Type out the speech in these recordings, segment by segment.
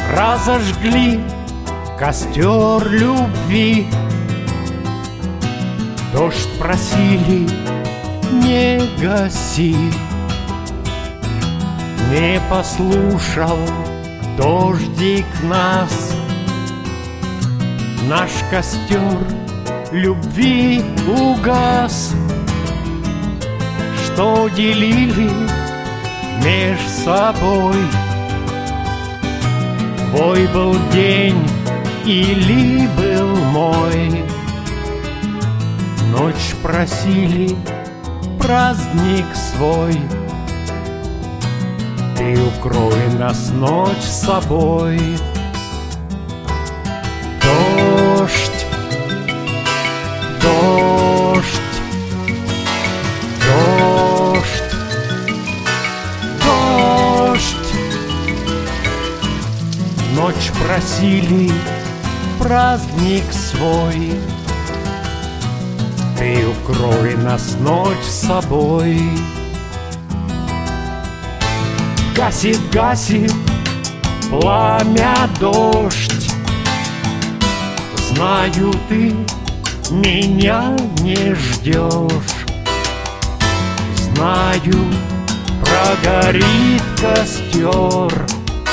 разожгли костер любви. Дождь просили, не гаси. Не послушал дождик нас. Наш костер любви угас. Что делили меж собой? Твой был день или был мой? Ночь просили, праздник свой. Ты укрой нас, ночь, собой. Дождь, дождь, дождь, дождь. Ночь просили, праздник свой. Ты укрой нас, ночь, собой. Гасит, гасит пламя дождь. Знаю, ты меня не ждешь. Знаю, прогорит костер.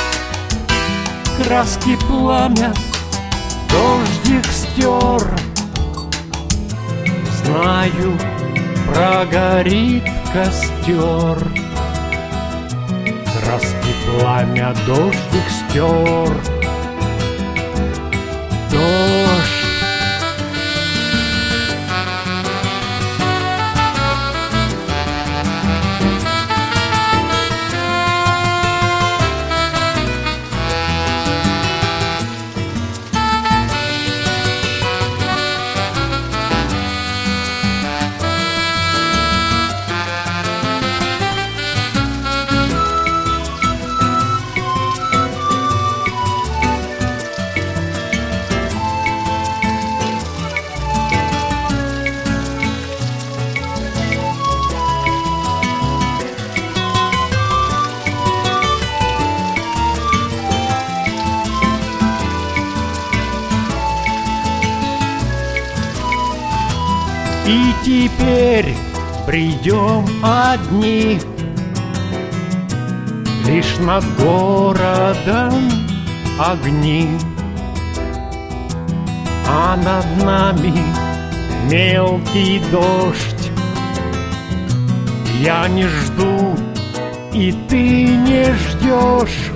Краски пламя дождик стер. Знаю, прогорит костер. Краски пламя дождик стер. Дождь. И теперь придем одни, лишь над городом огни, а над нами мелкий дождь. Я не жду, и ты не ждешь.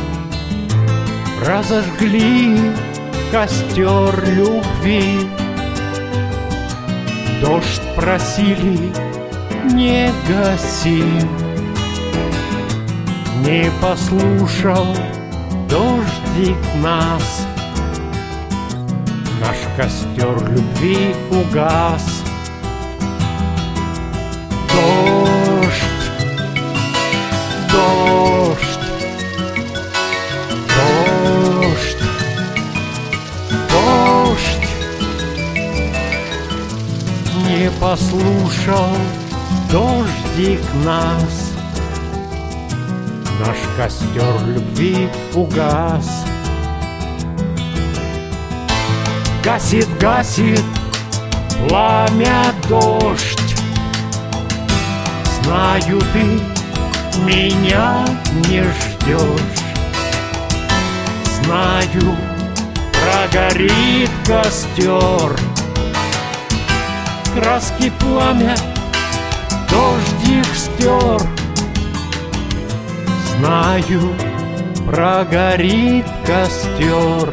Разожгли костер любви. Дождь просили, не гаси. Не послушал дождик нас. Наш костер любви угас. Дождь, дождь, дождь, дождь. Не послушал дождик нас. Наш костер любви угас. Гасит, гасит пламя дождь. Знаю, ты меня не ждешь. Знаю, прогорит костер. Краски пламя дождик стер. Знаю, прогорит костер.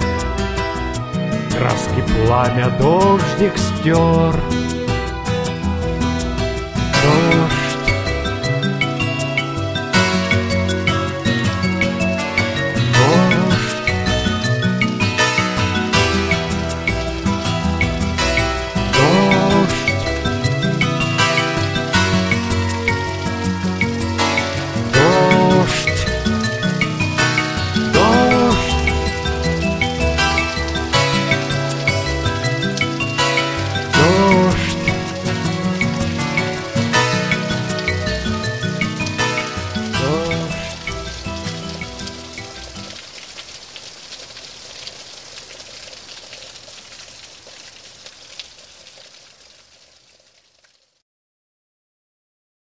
Краски пламя дождик стер. Дождь.